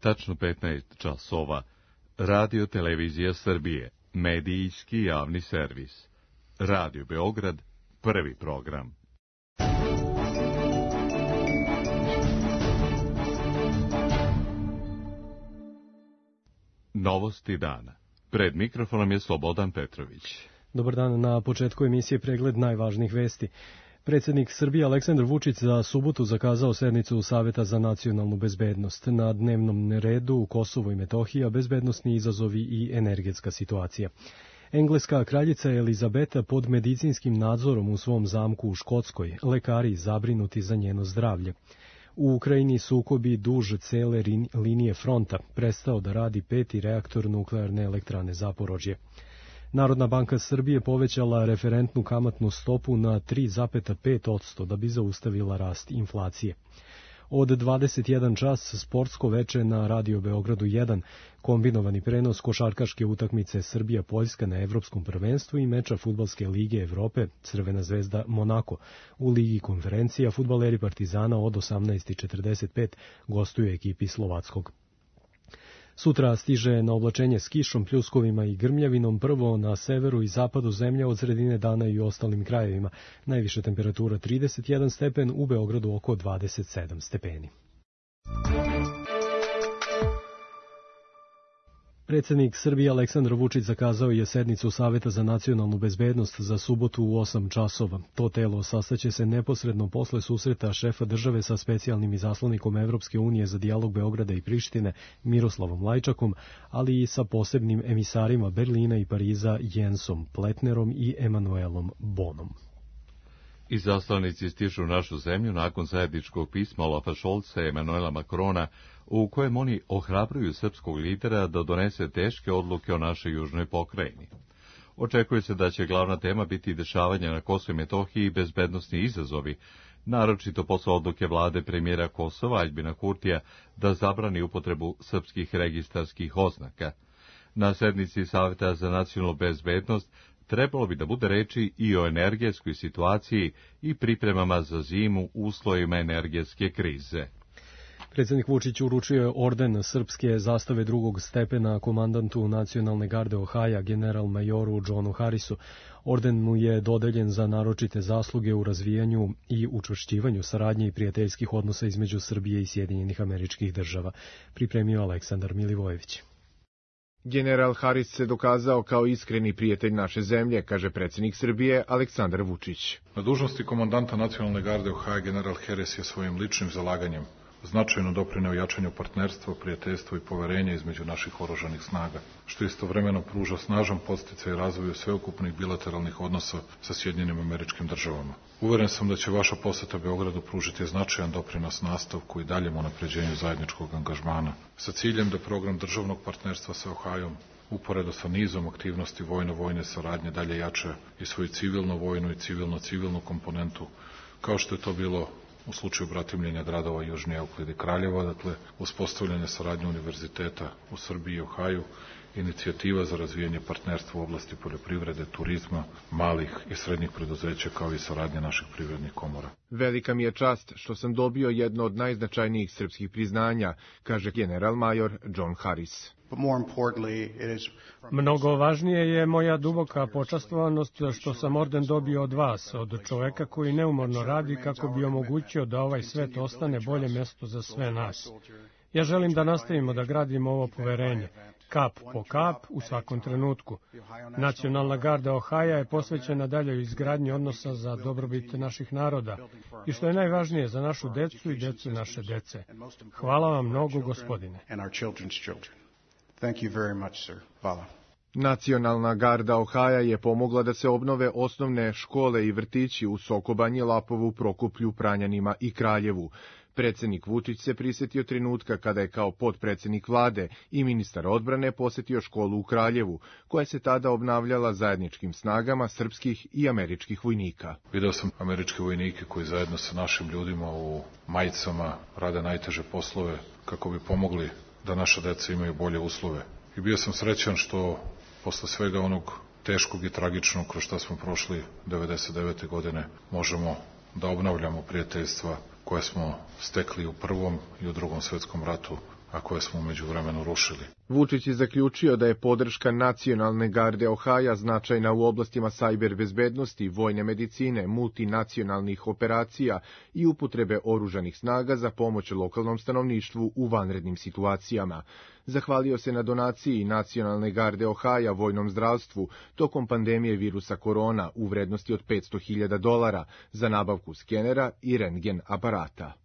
tačno 15 časova. Radio Televizija Srbije, medijski javni servis. Radio Beograd, prvi program. Novosti dana. Pred mikrofonom je Slobodan Petrović. Dobar dan, na početku emisije pregled najvažnijih vesti. Predsjednik Srbije Aleksandar Vučić za subotu zakazao sednicu Saveta za nacionalnu bezbednost. Na dnevnom redu Kosovo i Metohija, bezbednosni izazovi i energetska situacija. Engleska kraljica Elizabeta pod medicinskim nadzorom u svom zamku u Škotskoj, lekari zabrinuti za njeno zdravlje. U Ukrajini sukobi duž cele linije fronta, prestao da radi 5. reaktor nuklearne elektrane Zaporožje. Narodna banka Srbije povećala referentnu kamatnu stopu na 3,5% da bi zaustavila rast inflacije. Od 21 čas sportsko veče na Radio Beogradu 1, kombinovani prenos košarkaške utakmice Srbija-Poljska na Evropskom prvenstvu i meča Fudbalske lige Evrope Crvena zvezda Monako. U Ligi konferencija fudbaleri Partizana od 18:45 gostuju ekipi Slovackog. Sutra stiže na oblačenje s kišom, pljuskovima i grmljavinom, prvo na severu i zapadu zemlje, od sredine dana i u ostalim krajevima. Najviša temperatura 31 stepen, u Beogradu oko 27 stepeni. Predsjednik Srbije Aleksandar Vučić zakazao je sednicu Saveta za nacionalnu bezbednost za subotu u 8 časova. To telo sastaće se neposredno posle susreta šefa države sa specijalnim izaslanikom Evropske unije za dijalog Beograda i Prištine Miroslavom Lajčakom, ali i sa posebnim emisarima Berlina i Pariza Jensom Pletnerom i Emanuelom Bonom. Izaslanici stižu u našu zemlju nakon zajedničkog pisma Olafa Šolca i Emanuela Makrona, u kojem oni ohrabruju srpskog lidera da donese teške odluke o našoj južnoj pokrajini. Očekuje se da će glavna tema biti dešavanja na Kosovu i Metohiji i bezbednosni izazovi, naročito posle odluke vlade premijera Kosova Aljbina Kurtija da zabrani upotrebu srpskih registarskih oznaka. Na sednici Saveta za nacionalnu bezbednost trebalo bi da bude reči i o energetskoj situaciji i pripremama za zimu u uslovima energetske krize. Predsjednik Vučić uručio je orden srpske zastave drugog stepena komandantu Nacionalne garde Ohaja, general majoru Johnu Harrisu. Orden mu je dodeljen za naročite zasluge u razvijanju i učvršćivanju saradnje i prijateljskih odnosa između Srbije i Sjedinjenih Američkih Država, pripremio Aleksandar Milivojević. General Harris se dokazao kao iskreni prijatelj naše zemlje, kaže predsjednik Srbije Aleksandar Vučić. Na dužnosti komandanta Nacionalne garde Ohaja general Harris je svojim ličnim zalaganjem značajno doprineo jačanju partnerstva, prijateljstva i poverenja između naših oružanih snaga, što istovremeno pruža snažan podsticaj razvoju sveukupnih bilateralnih odnosa sa Sjedinjenim Američkim Državama. Uveren sam da će vaša poseta Beogradu pružiti značajan doprinos nastavku i daljem unapređenju zajedničkog angažmana, sa ciljem da program državnog partnerstva sa Ohajom, uporedo sa nizom aktivnosti vojno-vojne saradnje, dalje jača i svoju civilno-vojnu i civilno-civilnu komponentu, kao što je to bilo u slučaju bratimljenja gradova Južni Euklid i Kraljeva, dakle, uspostavljanje saradnje univerziteta u Srbiji i Ohaju, inicijativa za razvijanje partnerstva u oblasti poljoprivrede, turizma, malih i srednjih preduzeća, kao i saradnje naših privrednih komora. Velika mi je čast što sam dobio jedno od najznačajnijih srpskih priznanja, kaže general major John Harris. Mnogo važnije je moja duboka počastvovanost što sam orden dobio od vas, od čoveka koji neumorno radi kako bi omogućio da ovaj svet ostane bolje mesto za sve nas. Ja želim da nastavimo da gradimo ovo poverenje, kap po kap, u svakom trenutku. Nacionalna garda Ohaja je posvećena daljoj izgradnji odnosa za dobrobit naših naroda i što je najvažnije za našu decu i decu naše dece. Hvala vam mnogo, gospodine. Nacionalna garda Ohaja je pomogla da se obnove osnovne škole i vrtići u Sokobanji, Lapovu, Prokuplju, Pranjanima i Kraljevu. Predsjednik Vučić se prisjetio trenutka kada je kao potpredsjednik vlade i ministar odbrane posetio školu u Kraljevu, koja se tada obnavljala zajedničkim snagama srpskih i američkih vojnika. Video sam američke vojnike koji zajedno sa našim ljudima u majicama rade najteže poslove kako bi pomogli da naša deca imaju bolje uslove. I bio sam srećan što posle svega onog teškog i tragičnog kroz što smo prošli 99. godine možemo da obnavljamo prijateljstva koje smo stekli u Prvom i u Drugom svetskom ratu, a koje smo umeđu vremenu rušili. Vučić je zaključio da je podrška Nacionalne garde Ohaja značajna u oblastima sajber bezbednosti, vojne medicine, multinacionalnih operacija i upotrebe oružanih snaga za pomoć lokalnom stanovništvu u vanrednim situacijama. Zahvalio se na donaciji Nacionalne garde Ohaja vojnom zdravstvu tokom pandemije virusa korona u vrednosti od $500.000 za nabavku skenera i rentgen aparata.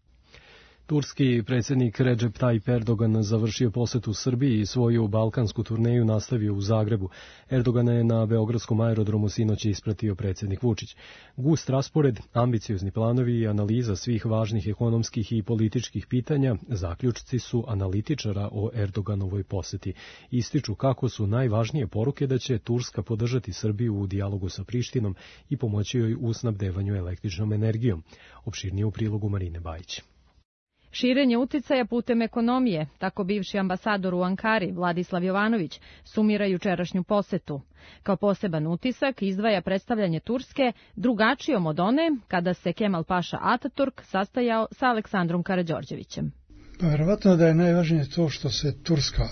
Turski predsjednik Recep Tayyip Erdogan završio posetu Srbiji i svoju balkansku turneju nastavio u Zagrebu. Erdogana je na beogradskom aerodromu sinoć ispratio predsjednik Vučić. Gust raspored, ambiciozni planovi i analiza svih važnih ekonomskih i političkih pitanja zaključci su analitičara o Erdoganovoj poseti. Ističu kako su najvažnije poruke da će Turska podržati Srbiju u dijalogu sa Prištinom i pomoći joj u snabdevanju električnom energijom. Opširnije u prilogu Marine Bajić. Širenje uticaja putem ekonomije, tako bivši ambasador u Ankari, Vladislav Jovanović, sumira jučerašnju posetu. Kao poseban utisak izdvaja predstavljanje Turske drugačijom od one kada se Kemal Paša Ataturk sastajao sa Aleksandrom Karađorđevićem. Verovatno da je najvažnije to što se Turska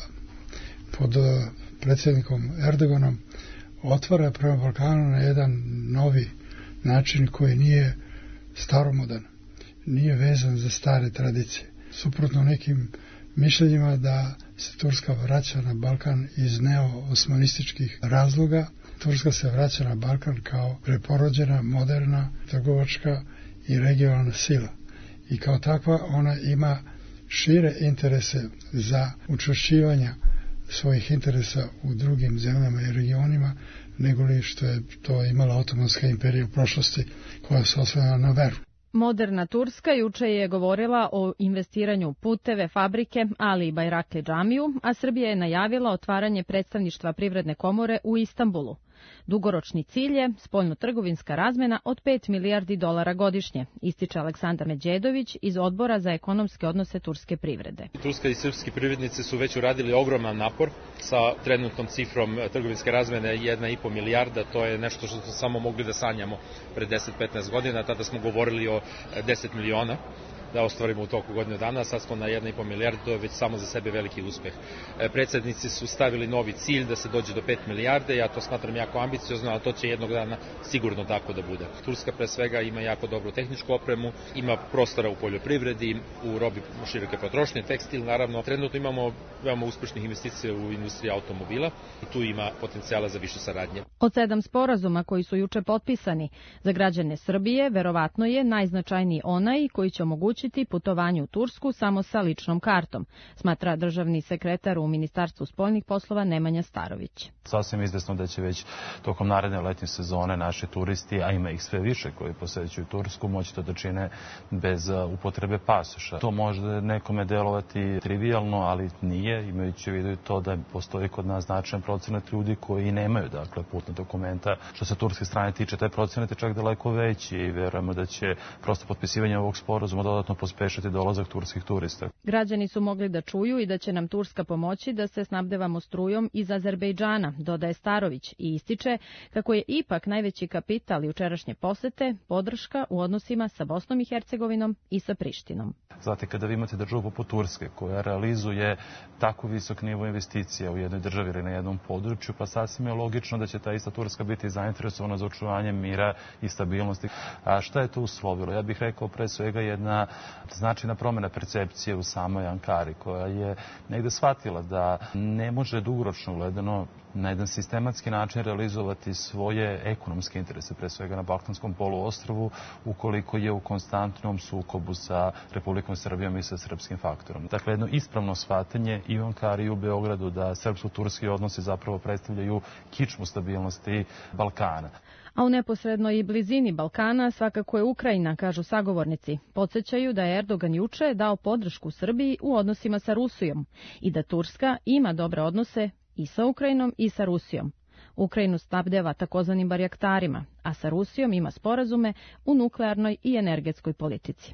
pod predsjednikom Erdoganom otvara prema Balkanu na jedan novi način koji nije staromodan. Nije vezan za stare tradicije. Suprotno nekim mišljenjima da se Turska vraća na Balkan iz neo-osmanističkih razloga, Turska se vraća na Balkan kao preporođena, moderna, trgovačka i regionalna sila. I kao takva ona ima šire interese za učvršćivanje svojih interesa u drugim zemljama i regionima, nego li što je to imala Otomanska imperija u prošlosti koja se oslanjala na veru. Moderna Turska juče je govorila o investiranju u puteve, fabrike, ali i Bajrakli džamiju, a Srbija je najavila otvaranje predstavništva Privredne komore u Istanbulu. Dugoročni cilj je spoljno-trgovinska razmena od $5 milijardi godišnje, ističe Aleksandar Međedović iz Odbora za ekonomske odnose turske privrede. Turska i srpski privrednici su već uradili ogroman napor sa trenutnom cifrom trgovinske razmene 1,5 milijarda. To je nešto što smo samo mogli da sanjamo pre 10-15 godina. Tada smo govorili o 10 miliona da ostvarimo u toku godine dana, sad smo na 1,5 milijarda, to je već samo za sebe veliki uspeh. Predsjednici su stavili novi cilj da se dođe do 5 milijarde, ja to smatram jako ambiciozno, ali to će jednog dana sigurno tako da bude. Turska pre svega ima jako dobru tehničku opremu, ima prostora u poljoprivredi, u robi široke potrošnje, tekstil, naravno. Trenutno imamo veoma uspešnih investicija u industriji automobila i tu ima potencijala za više saradnje. Od 7 sporazuma koji su juče potpisani za građane Srbije, verovatno je najznačajniji onaj koji će omogućiti putovanje u Tursku samo sa ličnom kartom, smatra državni sekretar u Ministarstvu spoljnih poslova Nemanja Starović. Sasvim izvesno da će već tokom naredne letnje sezone naši turisti, a ima ih sve više koji posećuju Tursku, moći to da čine bez upotrebe pasoša. To može nekome delovati trivijalno, ali nije, imajući u vidu to da postoji kod nas značajan procenat ljudi koji nemaju putna dokumenta. Što se turske strane tiče, taj procenat je čak daleko veći i verujemo da će prosto potpisivanje ovog sporazuma dodatno pospešiti dolazak turskih turista. Građani su mogli da čuju i da će nam Turska pomoći da se snabdevamo strujom iz Azerbejdžana, dodaje Starović i ističe kako je ipak najveći kapital jučerašnje posete podrška u odnosima sa Bosnom i Hercegovinom i sa Prištinom. Znate, kada vi imate državu poput Turske koja realizuje tako visok nivo investicija u jednoj državi ili na jednom području, pa sasvim je logično da će ta ista Turska biti zainteresovana za očuvanje mira i stabilnosti. A šta je to uslovilo? Ja bih rekao pre svega jedna značajna promjena percepcije u samoj Ankari, koja je negde shvatila da ne može dugoročno gledano na jedan sistematski način realizovati svoje ekonomske interese, pre svega na Balkanskom poluostrvu, ukoliko je u konstantnom sukobu sa Republikom Srbijom i sa srpskim faktorom. Dakle, jedno ispravno shvatanje i u Ankari i u Beogradu da srpsko-turski odnosi zapravo predstavljaju kičmu stabilnosti Balkana. A u neposrednoj blizini Balkana svakako je Ukrajina, kažu sagovornici. Podsjećaju da je Erdogan juče dao podršku Srbiji u odnosima sa Rusijom i da Turska ima dobre odnose i sa Ukrajinom i sa Rusijom. Ukrajinu snabdeva takozvanim barjaktarima, a sa Rusijom ima sporazume u nuklearnoj i energetskoj politici.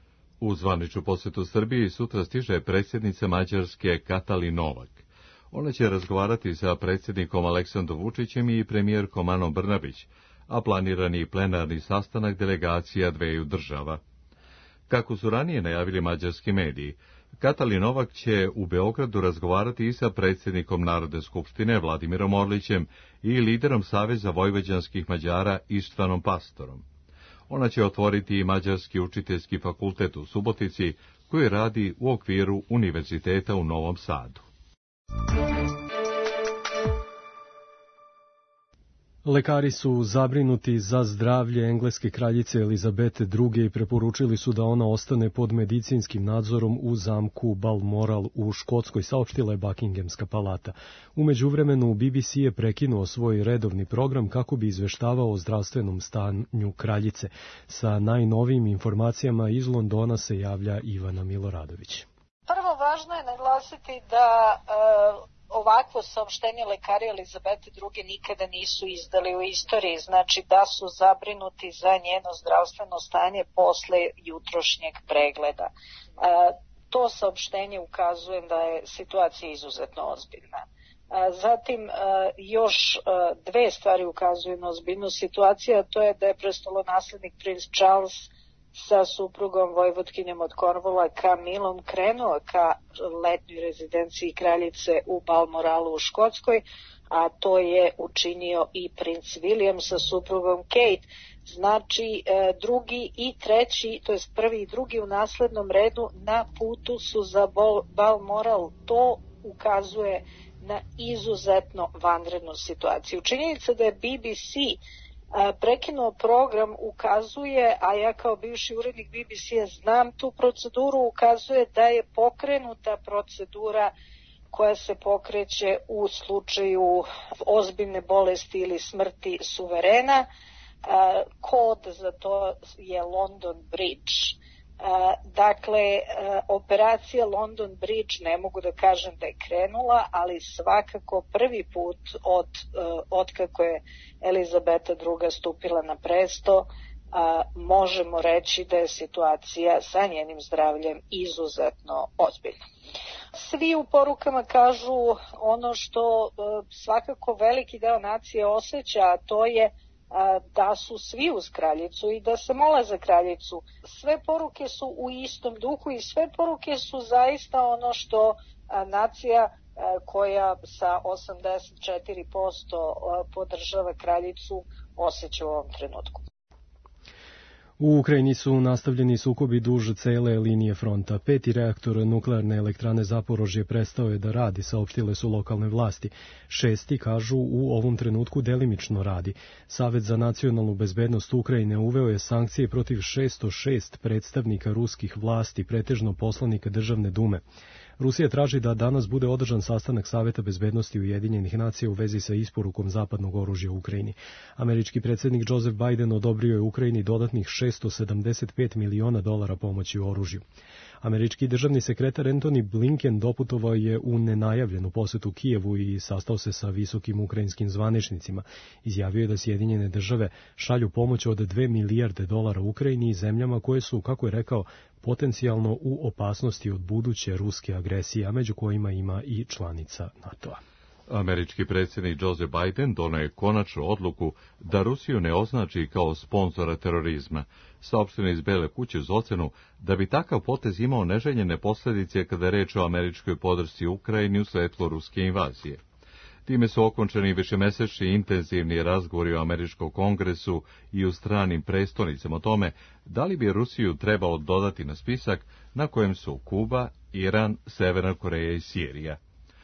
U zvaničnu posjetu Srbiji sutra stiže predsjednica Mađarske Katalin Novak. Ona će razgovarati sa predsjednikom Aleksandrom Vučićem i premijerkom Anom Brnabić, a planirani plenarni sastanak delegacija dveju država. Kako su ranije najavili mađarski mediji, Katalin Novak će u Beogradu razgovarati i sa predsjednikom Narodne skupštine Vladimirom Orlićem i liderom Saveza vojvođanskih Mađara Istvanom Pastorom. Ona će otvoriti i Mađarski učiteljski fakultet u Subotici, koji radi u okviru Univerziteta u Novom Sadu. Lekari su zabrinuti za zdravlje engleske kraljice Elizabete II i preporučili su da ona ostane pod medicinskim nadzorom u zamku Balmoral u Škotskoj, saopštila je Buckinghamska palata. U međuvremenu BBC je prekinuo svoj redovni program kako bi izveštavao o zdravstvenom stanju kraljice. Sa najnovijim informacijama iz Londona se javlja Ivana Miloradović. Prvo, važno je naglasiti da ovakvo saopštenje lekari Elizabete II nikada nisu izdali u istoriji, znači da su zabrinuti za njeno zdravstveno stanje posle jutrošnjeg pregleda. To saopštenje ukazuje da je situacija izuzetno ozbiljna. Zatim, još dve stvari ukazuju na ozbiljnost situacije, a to je da je prestolonaslednik princ Charles sa suprugom vojvotkinjom od Cornwalla Camillom krenuo ka letnjoj rezidenciji kraljice u Balmoralu u Škotskoj, a to je učinio i princ William sa suprugom Kate. Znači, drugi i treći, to jest prvi i drugi u naslednom redu na putu su za Balmoral. To ukazuje na izuzetno vanrednu situaciju. Činjenica da je BBC prekinuo program ukazuje, a ja kao bivši urednik BBC-a znam tu proceduru, ukazuje da je pokrenuta procedura koja se pokreće u slučaju ozbiljne bolesti ili smrti suverena. Kod za to je London Bridge. Dakle, operacija London Bridge ne mogu da kažem da je krenula, ali svakako prvi put od kako je Elizabeta II stupila na presto, možemo reći da je situacija sa njenim zdravljem izuzetno ozbiljna. Svi u porukama kažu ono što svakako veliki deo nacije osjeća, a to je da su svi uz kraljicu i da se mole za kraljicu. Sve poruke su u istom duhu i sve poruke su zaista ono što nacija koja sa 84% podržava kraljicu osjeća u ovom trenutku. U Ukrajini su nastavljeni sukobi duž cele linije fronta. 5. reaktor nuklearne elektrane Zaporožje prestao je da radi, saopštile su lokalne vlasti. 6. kažu u ovom trenutku delimično radi. Savet za nacionalnu bezbednost Ukrajine uveo je sankcije protiv 606 predstavnika ruskih vlasti, pretežno poslanika Državne dume. Rusija traži da danas bude održan sastanak Saveta bezbednosti Ujedinjenih nacija u vezi sa isporukom zapadnog oružja u Ukrajini. Američki predsjednik Joseph Biden odobrio je Ukrajini dodatnih $675 miliona pomoći u oružju. Američki državni sekretar Antony Blinken doputovao je u nenajavljenu posetu Kijevu i sastao se sa visokim ukrajinskim zvaničnicima. Izjavio je da Sjedinjene države šalju pomoć od $2 milijarde Ukrajini i zemljama koje su, kako je rekao, potencijalno u opasnosti od buduće ruske agresije, a među kojima ima i članica NATO-a. Američki predsjednik Joseph Biden doneo je konačnu odluku da Rusiju ne označi kao sponzora terorizma, saopšteno iz Bele kuće uz ocenu da bi takav potez imao neželjene posljedice kada je reč o američkoj podršci Ukrajini u svetlu ruske invazije. Time su okončani višemesečni intenzivni razgovori u američkom kongresu i u stranim prestonicama o tome da li bi Rusiju trebalo dodati na spisak na kojem su Kuba, Iran, Severna Koreja i Sirija.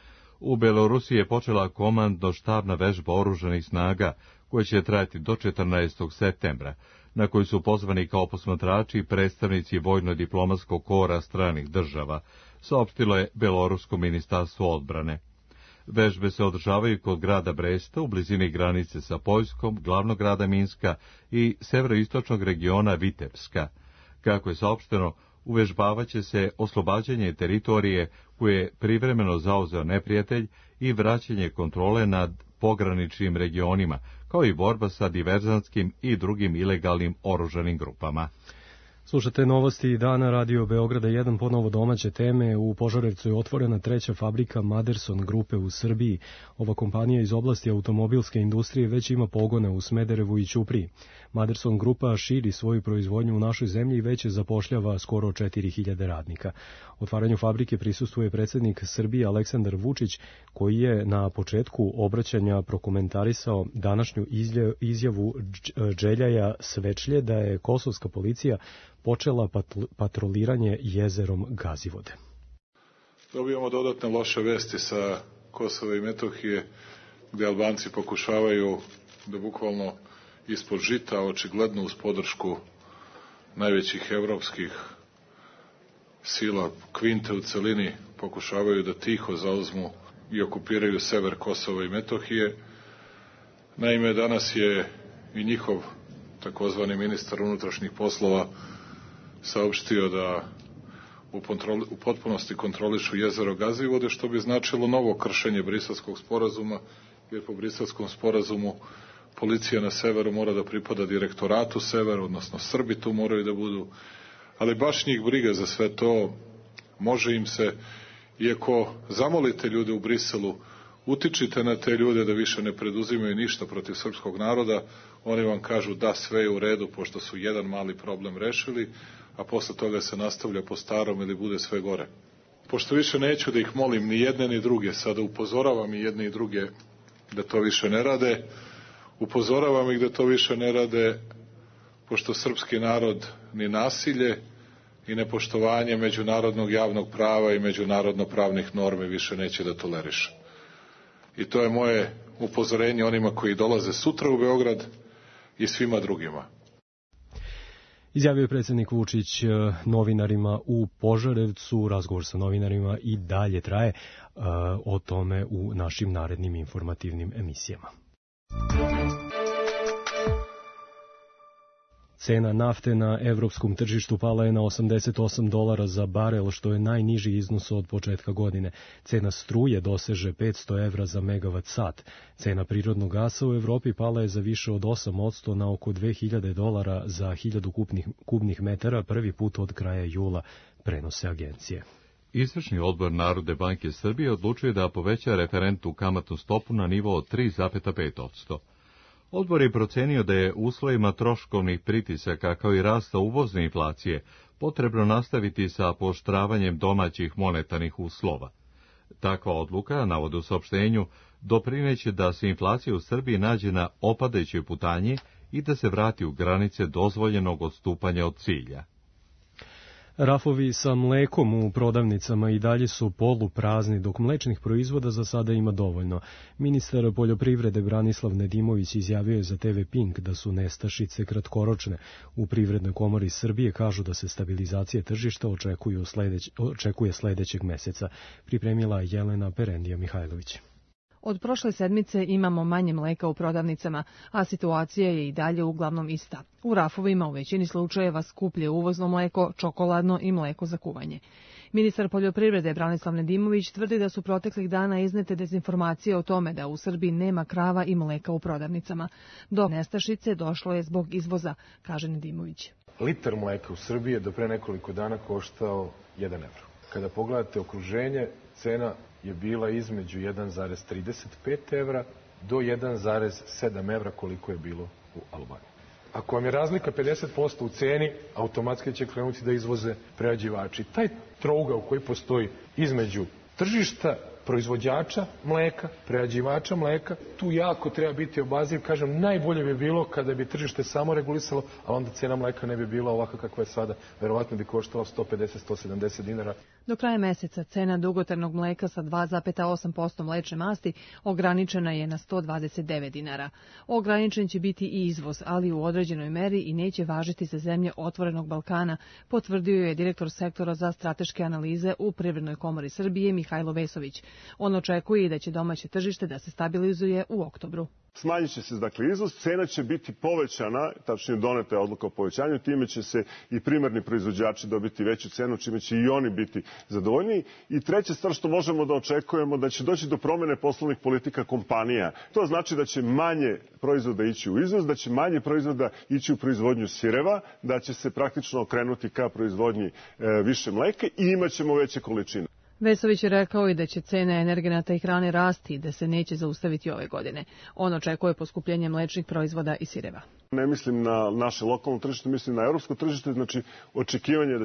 U Belorusiji je počela komandno-štabna vežba oružanih snaga koja će trajati do 14. septembra, na koju su pozvani kao posmatrači i predstavnici vojno-diplomatskog kora stranih država, saopštilo je Belorusko ministarstvo odbrane. Vežbe se održavaju kod grada Bresta u blizini granice sa Poljskom, glavnog grada Minska i severoistočnog regiona Vitebska. Kako je saopšteno, uvežbavaće se oslobađanje teritorije koje je privremeno zauzeo neprijatelj i vraćanje kontrole nad pograničnim regionima, kao i borba sa diverzantskim i drugim ilegalnim oružanim grupama. Slušate novosti dana Radio Beograda 1, ponovo domaće teme. U Požarevcu je otvorena treća fabrika Maderson grupe u Srbiji. Ova kompanija iz oblasti automobilske industrije već ima pogone u Smederevu i Ćupriji. Maderson grupa širi svoju proizvodnju u našoj zemlji i već zapošljava skoro 4000 radnika. Otvaranju fabrike prisustvuje predsjednik Srbije Aleksandar Vučić, koji je na početku obraćanja prokomentarisao današnju izjavu Dželjaja Svečlje da je kosovska policija počela patroliranje jezerom Gazivode. Dobijamo dodatne loše vesti sa Kosova i Metohije, gdje Albanci pokušavaju da bukvalno ispod žita, očigledno uz podršku najvećih evropskih sila, kvinte u celini, pokušavaju da tiho zauzmu i okupiraju sever Kosova i Metohije. Naime, danas je i njihov takozvani ministar unutrašnjih poslova saopštio da u potpunosti kontrolišu jezero Gazivode, što bi značilo novo kršenje Briselskog sporazuma, jer po Briselskom sporazumu policija na severu mora da pripada direktoratu severa, odnosno Srbi tu moraju da budu, ali baš njih briga za sve to. Može im se, iako zamolite ljude u Briselu, utičite na te ljude da više ne preduzimaju ništa protiv srpskog naroda, oni vam kažu da sve je u redu, pošto su jedan mali problem rešili, a posle toga se nastavlja po starom ili bude sve gore. Pošto više neću da ih molim ni jedne ni druge, sada upozoravam i jedne i druge da to više ne rade, upozoravam ih da to više ne rade, pošto srpski narod ni nasilje i nepoštovanje međunarodnog javnog prava i međunarodno pravnih normi više neće da toleriše. I to je moje upozorenje onima koji dolaze sutra u Beograd i svima drugima. Izjavio je predsjednik Vučić novinarima u Požarevcu. Razgovor sa novinarima i dalje traje, o tome u našim narednim informativnim emisijama. Cena nafte na evropskom tržištu pala je na $88 za barel, što je najniži iznos od početka godine. Cena struje doseže €500 za megavat sat. Cena prirodnog gasa u Evropi pala je za više od 8% na oko $2000 za 1000 kubnih metara, prvi put od kraja jula, prenose agencije. Izvršni odbor Narodne banke Srbije odlučuje da poveća referentnu kamatnu stopu na nivo od 3,5%. Odbor je procenio da je uslovima troškovnih pritisaka kao i rasta uvozne inflacije potrebno nastaviti sa pooštravanjem domaćih monetarnih uslova. Takva odluka, navode u saopštenju, doprineće da se inflacija u Srbiji nađe na opadajućoj putanji i da se vrati u granice dozvoljenog odstupanja od cilja. Rafovi sa mlekom u prodavnicama i dalje su poluprazni, dok mlečnih proizvoda za sada ima dovoljno. Ministar poljoprivrede Branislav Nedimović izjavio je za TV Pink da su nestašice kratkoročne. U Privrednoj komori Srbije kažu da se stabilizacija tržišta očekuje sledećeg meseca. Pripremila Jelena Perendija Mihajlović. Od prošle sedmice imamo manje mleka u prodavnicama, a situacija je i dalje uglavnom ista. U rafovima u većini slučajeva skuplje uvozno mleko, čokoladno i mleko za kuvanje. Ministar poljoprivrede Branislav Nedimović tvrdi da su proteklih dana iznete dezinformacije o tome da u Srbiji nema krava i mleka u prodavnicama. Do nestašice došlo je zbog izvoza, kaže Nedimović. Litar mleka u Srbiji je do pre nekoliko dana koštao 1 evro. Kada pogledate okruženje, cena je bila između 1,35 evra do 1,7 evra koliko je bilo u Albaniji. Ako vam je razlika 50% u ceni, automatski će krenuti da izvoze prerađivači. Taj trougao koji postoji između tržišta, proizvođača mleka, prerađivača mleka, tu jako treba biti obazriv. Kažem, najbolje bi bilo kada bi tržište samo regulisalo, a onda cena mleka ne bi bila ovakva kakva je sada. Verovatno bi koštala 150-170 dinara. Do kraja meseca cena dugotrajnog mleka sa 2,8% mlečne masti ograničena je na 129 dinara. Ograničen će biti i izvoz, ali u određenoj meri i neće važiti za zemlje Otvorenog Balkana, potvrdio je direktor sektora za strateške analize u Privrednoj komori Srbije Mihajlo Vesović. On očekuje i da će domaće tržište da se stabilizuje u oktobru. Smanjit će se izvoz, cena će biti povećana, tačnije doneta je odluka o povećanju, time će se i primarni proizvođači dobiti veću cenu, čime će i oni biti zadovoljniji. I treća stvar što možemo da očekujemo, da će doći do promene poslovnih politika kompanija. To znači da će manje proizvoda ići u izvoz, da će manje proizvoda ići u proizvodnju sireva, da će se praktično okrenuti ka proizvodnji više mleka i imat ćemo veće količine. Vesović je rekao i da će cene energenata i hrane rasti i da se neće zaustaviti ove godine. On očekuje poskupljenje mlečnih proizvoda i sireva. Ne mislim na naše lokalno tržište, mislim na europsko tržište, znači očekivanje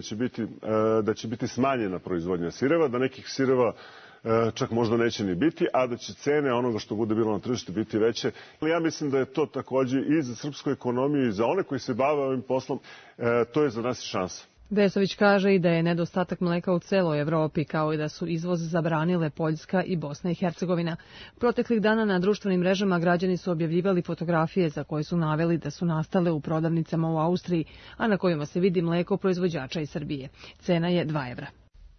da će biti smanjena proizvodnja sireva, da nekih sireva čak možda neće ni biti, a da će cene onoga što bude bilo na tržištu biti veće. Ja mislim da je to takođe i za srpsku ekonomiju i za one koji se bave ovim poslom, to je za nas i šansa. Vesović kaže i da je nedostatak mleka u celoj Evropi, kao i da su izvoz zabranile Poljska i Bosna i Hercegovina. Proteklih dana na društvenim mrežama građani su objavljivali fotografije za koje su naveli da su nastale u prodavnicama u Austriji, a na kojima se vidi mleko proizvođača iz Srbije. Cena je 2 evra.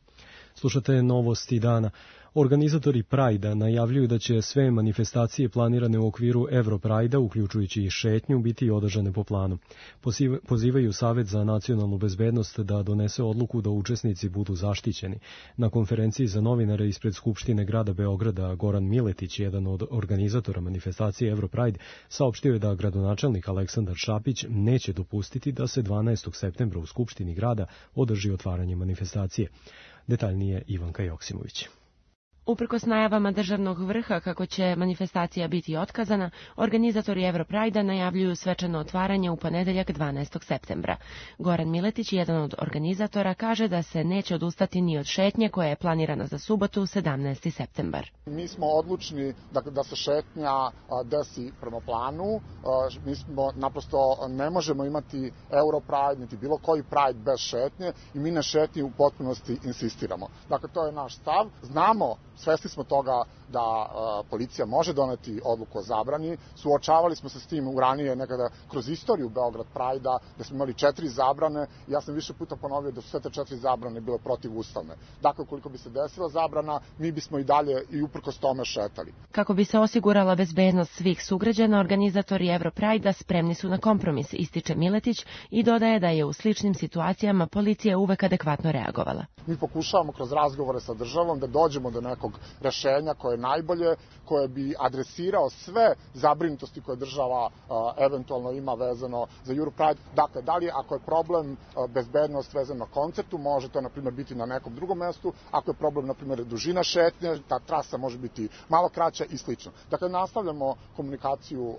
Slušate novosti dana. Organizatori Prajda najavljuju da će sve manifestacije planirane u okviru Europrajda, uključujući i šetnju, biti održane po planu. Pozivaju Savet za nacionalnu bezbednost da donese odluku da učesnici budu zaštićeni. Na konferenciji za novinare ispred Skupštine grada Beograda Goran Miletić, jedan od organizatora manifestacije Europride, saopštio je da gradonačelnik Aleksandar Šapić neće dopustiti da se 12. septembra u Skupštini grada održi otvaranje manifestacije. Detaljnije Ivanka Joksimović. Uprkos najavama državnog vrha kako će manifestacija biti otkazana, organizatori Europrajda najavljuju svečano otvaranje u ponedeljak 12. septembra. Goran Miletić, jedan od organizatora, kaže da se neće odustati ni od šetnje koja je planirana za subotu 17. septembar. Mi smo odlučni da se šetnja desi prema planu. Mi smo naprosto ne možemo imati Europride niti bilo koji Pride bez šetnje i mi na šetnji u potpunosti insistiramo. Dakle, to je naš stav. Znamo, svesni smo toga da policija može doneti odluku o zabrani. Suočavali smo se s tim u ranije nekada kroz istoriju Beograd Prajda, da smo imali 4 zabrane. Ja sam više puta ponovio da su sve te 4 zabrane bile protivustavne. Dakle, ukoliko bi se desila zabrana, mi bismo i dalje i uprkos tome šetali. Kako bi se osigurala bezbednost svih sugrađana, organizatori Europrajda spremni su na kompromis, ističe Miletić i dodaje da je u sličnim situacijama policija uvek adekvatno reagovala. Mi pokušavamo kroz razgovore sa državom da dođemo do nekog rešenja koje je najbolje, koje bi adresirao sve zabrinutosti koje država eventualno ima vezano za Europride. Dakle, da li ako je problem bezbednost vezano na koncertu, može to na primjer biti na nekom drugom mestu, ako je problem na primjer dužina šetnje, ta trasa može biti malo kraća i slično. Dakle, nastavljamo komunikaciju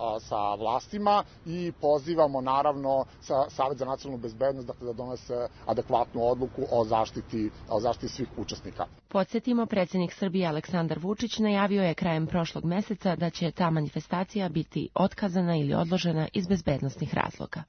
sa vlastima i pozivamo naravno Savet za nacionalnu bezbednost da donese adekvatnu odluku o zaštiti svih učesnika. Podsjetimo, predsjednik Srbije Aleksandar Vučić najavio je krajem prošlog meseca da će ta manifestacija biti otkazana ili odložena iz bezbednosnih razloga.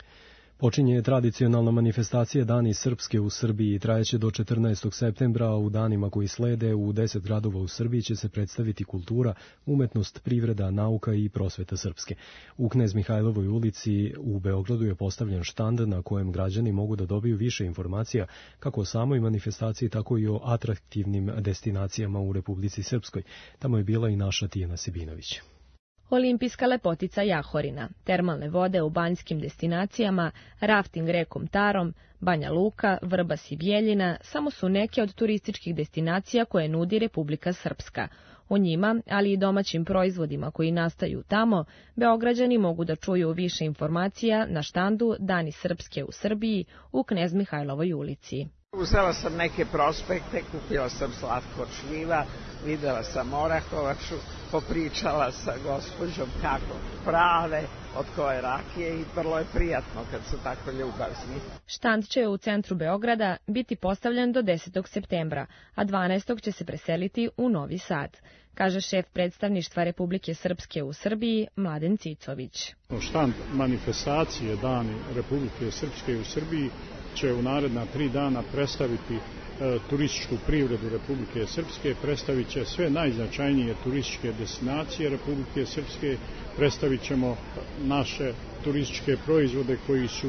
Počinje tradicionalna manifestacija Dani Srpske u Srbiji i trajeće do 14. septembra, a u danima koji slede u 10 gradova u Srbiji će se predstaviti kultura, umetnost, privreda, nauka i prosveta srpske. U Knez Mihajlovoj ulici u Beogradu je postavljen štand na kojem građani mogu da dobiju više informacija kako o samoj manifestaciji, tako i o atraktivnim destinacijama u Republici Srpskoj. Tamo je bila i naša Tijana Sibinović. Olimpijska lepotica Jahorina, termalne vode u banjskim destinacijama, rafting rekom Tarom, Banja Luka, Vrbas i Bjeljina samo su neke od turističkih destinacija koje nudi Republika Srpska. O njima, ali i domaćim proizvodima koji nastaju tamo, Beograđani mogu da čuju više informacija na štandu Dani Srpske u Srbiji u Knez Mihajlovoj ulici. Uzela sam neke prospekte, kupila sam slatko od šljiva, videla sam orahovaču, popričala sa gospođom kako prave, od koje rakije i vrlo je prijatno kad su tako ljubazni. Štand će u centru Beograda biti postavljen do 10. septembra, a 12. će se preseliti u Novi Sad, kaže šef predstavništva Republike Srpske u Srbiji Mladen Cicović. Štand manifestacije Dani Republike Srpske u Srbiji će u naredna 3 dana predstaviti turističku privredu Republike Srpske, predstavit će sve najznačajnije turističke destinacije Republike Srpske, predstavit ćemo naše turističke proizvode koji su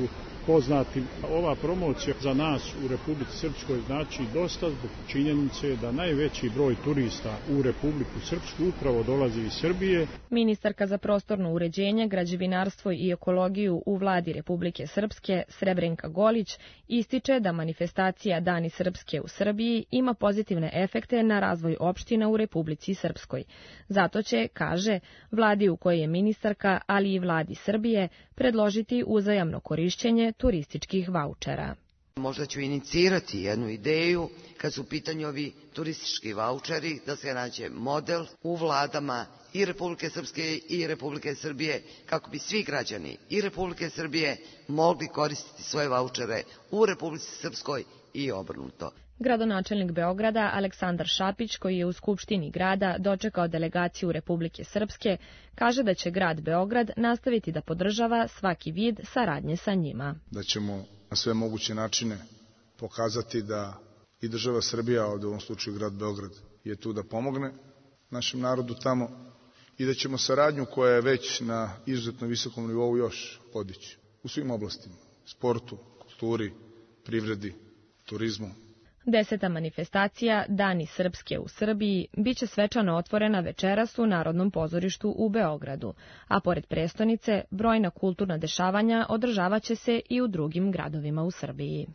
poznatim. Ova promocija za nas u Republici Srpskoj znači dosta zbog činjenice da najveći broj turista u Republiku Srpsku upravo dolazi iz Srbije. Ministarka za prostorno uređenje, građevinarstvo i ekologiju u vladi Republike Srpske, Srebrenka Golić, ističe da manifestacija Dani Srpske u Srbiji ima pozitivne efekte na razvoj opština u Republici Srpskoj. Zato će, kaže, vladi u kojoj je ministarka, ali i vladi Srbije, predložiti uzajamno korišćenje turističkih vaučera. Možda ću inicirati jednu ideju kad su u pitanju ovi turistički vaučeri, da se nađe model u vladama i Republike Srpske i Republike Srbije, kako bi svi građani i Republike Srbije mogli koristiti svoje vaučere u Republici Srpskoj i obrnuto. Gradonačelnik Beograda Aleksandar Šapić, koji je u Skupštini grada dočekao delegaciju Republike Srpske, kaže da će grad Beograd nastaviti da podržava svaki vid saradnje sa njima. Da ćemo na sve moguće načine pokazati da i država Srbija, ovdje u ovom slučaju grad Beograd, je tu da pomogne našem narodu tamo i da ćemo saradnju koja je već na izuzetno visokom nivou još podići u svim oblastima, sportu, kulturi, privredi, turizmu. 10. manifestacija Dani Srpske u Srbiji biće svečano otvorena večeras u Narodnom pozorištu u Beogradu, a pored prestonice brojna kulturna dešavanja održavaće se i u drugim gradovima u Srbiji.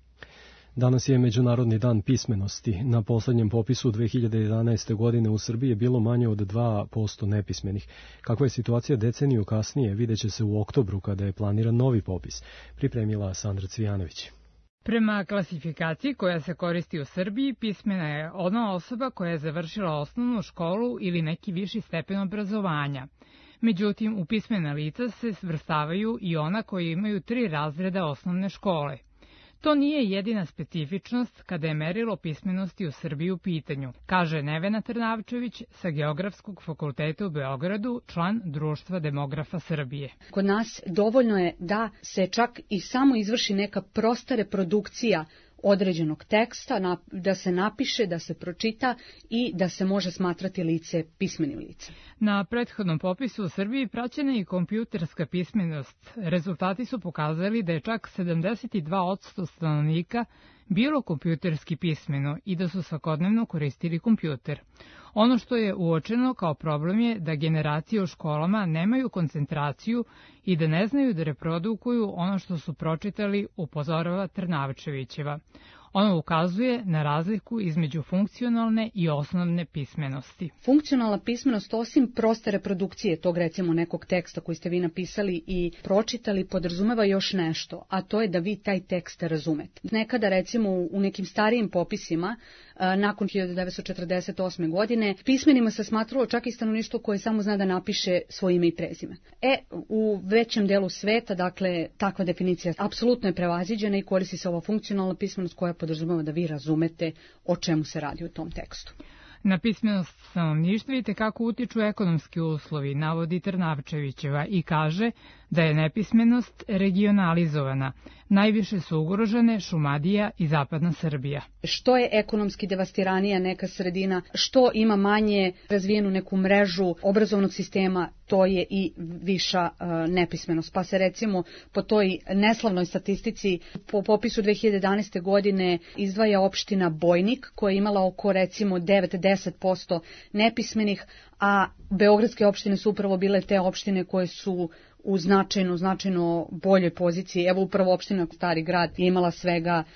Danas je Međunarodni dan pismenosti. Na poslednjem popisu 2011. godine u Srbiji je bilo manje od 2% nepismenih. Kakva je situacija deceniju kasnije, vidjet će se u oktobru kada je planiran novi popis, pripremila Sandra Cvijanović. Prema klasifikaciji koja se koristi u Srbiji, pismena je ona osoba koja je završila osnovnu školu ili neki viši stepen obrazovanja. Međutim, u pismena lica se svrstavaju i ona koji imaju 3 razreda osnovne škole. To nije jedina specifičnost kada je merilo pismenosti u Srbiji u pitanju, kaže Nevena Trnavčević sa Geografskog fakulteta u Beogradu, član Društva demografa Srbije. Kod nas dovoljno je da se čak i samo izvrši neka prosta reprodukcija određenog teksta, da se napiše, da se pročita i da se može smatrati lice pismenim licem. Na prethodnom popisu u Srbiji praćena i kompjuterska pismenost. Rezultati su pokazali da je čak 72% stanovnika bilo kompjuterski pismeno i da su svakodnevno koristili kompjuter. Ono što je uočeno kao problem je da generacije u školama nemaju koncentraciju i da ne znaju da reprodukuju ono što su pročitali, upozorava Trnavčevićeva. Ono ukazuje na razliku između funkcionalne i osnovne pismenosti. Funkcionalna pismenost, osim proste reprodukcije tog recimo nekog teksta koji ste vi napisali i pročitali, podrazumeva još nešto, a to je da vi taj tekst razumete. Nekada recimo u nekim starijim popisima, nakon 1948. godine, pismenima se smatralo čak i stanovništvo koje samo zna da napiše svoje ime i prezime. U većem delu sveta, dakle, takva definicija apsolutno je prevaziđena i koristi se ova funkcionalna pismenost koja podrazumeva da vi razumete o čemu se radi u tom tekstu. Na pismenost stanovništva itekako utiču ekonomski uslovi, navodi Trnavčevićeva i kaže da je nepismenost regionalizovana. Najviše su ugrožene Šumadija i zapadna Srbija. Što je ekonomski devastiranija neka sredina, što ima manje razvijenu neku mrežu obrazovnog sistema, to je i viša nepismenost. Pa se recimo po toj neslavnoj statistici po popisu 2011. godine izdvaja opština Bojnik koja je imala oko recimo 9-10% nepismenih, a beogradske opštine su upravo bile te opštine koje su u značajno boljoj poziciji. Evo upravo opština Stari grad je imala svega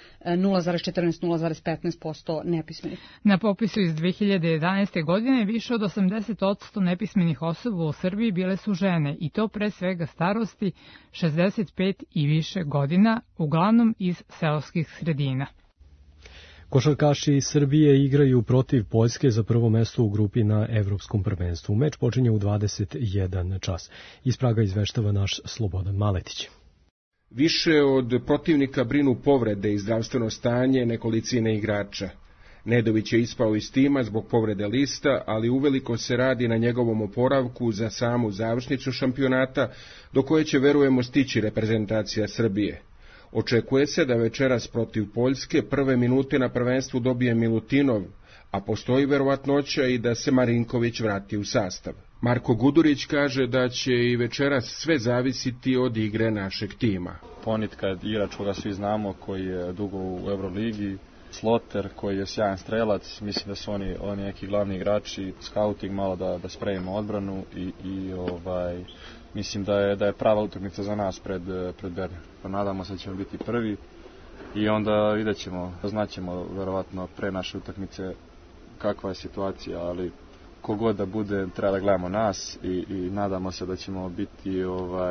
0,14-0,15% nepismenih. Na popisu iz 2011. godine više od 80% nepismenih osoba u Srbiji bile su žene i to pre svega starosti 65 i više godina, uglavnom iz seoskih sredina. Košarkaši iz Srbije igraju protiv Poljske za prvo mesto u grupi na Evropskom prvenstvu. Meč počinje u 21 čas. Iz Praga izveštava naš Slobodan Maletić. Više od protivnika brinu povrede i zdravstveno stanje nekolicine igrača. Nedović je ispao iz tima zbog povrede lista, ali uveliko se radi na njegovom oporavku za samu završnicu šampionata, do koje će, verujemo, stići reprezentacija Srbije. Očekuje se da večeras protiv Poljske prve minute na prvenstvu dobije Milutinov, a postoji verovatnoća i da se Marinković vrati u sastav. Marko Gudurić kaže da će i večeras sve zavisiti od igre našeg tima. Ponitka je igrač koga svi znamo, koji je dugo u Euroligi, Sloter koji je sjajan strelac, mislim da su oni neki glavni igrači, scouting malo da spremimo odbranu i mislim da je prava utakmica za nas pred Berlin. Pa nadamo se da ćemo biti prvi i onda vidjet ćemo, znaćemo verovatno pre naše utakmice kakva je situacija, ali kogod da bude treba da gledamo nas i nadamo se da ćemo biti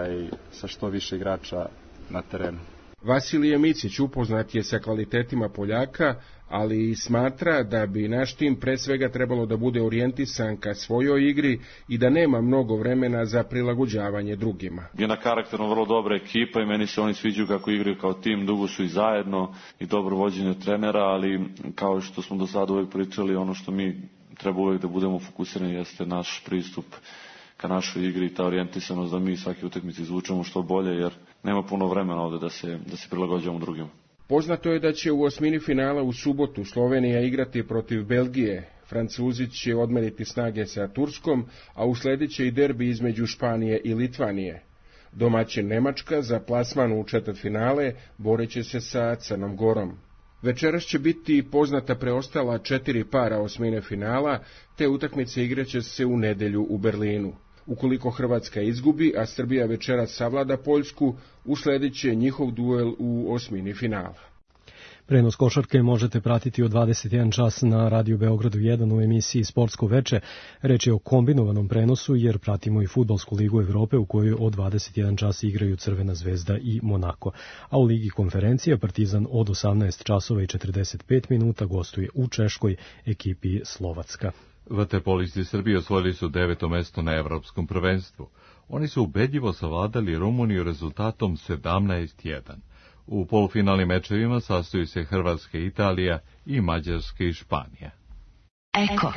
sa što više igrača na terenu. Vasilije Micić upoznat je sa kvalitetima Poljaka, ali i smatra da bi naš tim pre svega trebalo da bude orijentisan ka svojoj igri i da nema mnogo vremena za prilagođavanje drugima. Je na karakterno vrlo dobra ekipa i meni se oni sviđaju kako igraju kao tim, dugo su i zajedno i dobro vođenje trenera, ali kao što smo do sada uvek pričali, ono što mi treba uvek da budemo fokusirani jeste naš pristup ka našoj igri i ta orijentisanost da mi svaki utakmici izvučemo što bolje, jer nema puno vremena ovde da se prilagođavamo drugima. Poznato je da će u osmini finala u subotu Slovenija igrati protiv Belgije, Francuzi će odmeriti snage sa Turskom, a usledit će i derbi između Španije i Litvanije. Domaćin Nemačka za plasman u četvrtfinale boreće se sa Crnom Gorom. Večeras će biti poznata preostala 4 para osmine finala, te utakmice igraće se u nedelju u Berlinu. Ukoliko Hrvatska izgubi, a Srbija večeras savlada Poljsku, usledit će njihov duel u osmini finala. Prenos košarke možete pratiti od 21 čas na Radio Beogradu 1 u emisiji Sportsko veče. Reč je o kombinovanom prenosu jer pratimo i Fudbalsku ligu Evrope u kojoj od 21 čas igraju Crvena zvezda i Monako. A u Ligi konferencija Partizan od 18 časova i 45 minuta gostuje u Češkoj ekipi Slovacka. Vaterpolisti Srbije osvojili su 9. mesto na evropskom prvenstvu. Oni su ubedljivo savladali Rumuniju rezultatom 17:1. U polufinalnim mečevima sastoji se Hrvatska i Italija i Mađarska i Španija. Eko.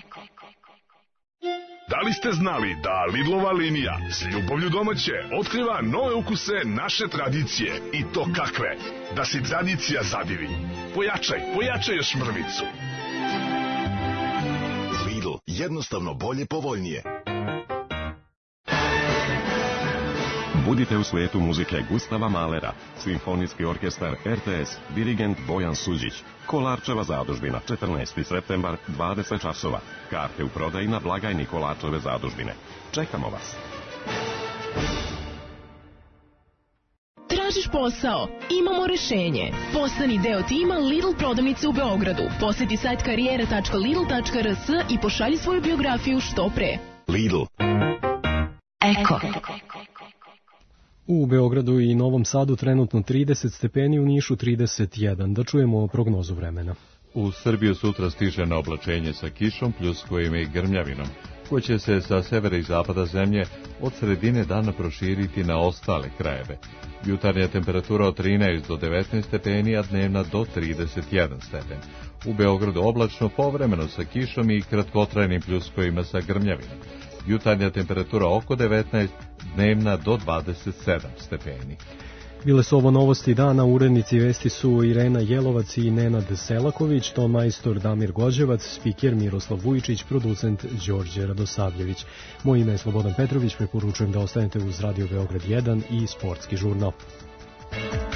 Da li ste znali da Lidlova linija s ljubavlju domaće otkriva nove ukuse naše tradicije i to kakve? Da si tradicija zadivi. Pojačaj još mrvicu. Lidl, jednostavno bolje, povoljnije. Budite u svetu muzike Gustava Mahlera, Simfonijski orkestar RTS, dirigent Bojan Suđić. Kolarčeva zadužbina, 14. septembar, 20 časova. Karte u prodaji na blagajni Kolarčeve zadužbine. Čekamo vas. Tražiš posao? Imamo rešenje. Postani deo tima Lidl prodavnice u Beogradu. Poseti sajt karijera.lidl.rs i pošalji svoju biografiju što pre. Lidl. Eko. U Beogradu i Novom Sadu trenutno 30 stepeni, u Nišu 31. Da čujemo prognozu vremena. U Srbiju sutra stiže na oblačenje sa kišom, pljuskovima i grmljavinom, koje će se sa severa i zapada zemlje od sredine dana proširiti na ostale krajeve. Jutarnja temperatura od 13 do 19 stepeni, a dnevna do 31 stepen. U Beogradu oblačno, povremeno sa kišom i kratkotrajnim pljuskovima sa grmljavinom. Jutarnja temperatura oko 19, dnevna do 27 stepeni. Bile su ovo novosti dana, urednici vesti su Irena Jelovac i Nenad Selaković, ton majstor Damir Gođevac, spiker Miroslav Vujičić, producent Đorđe Radosavljević. Moje ime je Slobodan Petrović, preporučujem da ostanete uz Radio Beograd 1 i Sportski žurnal.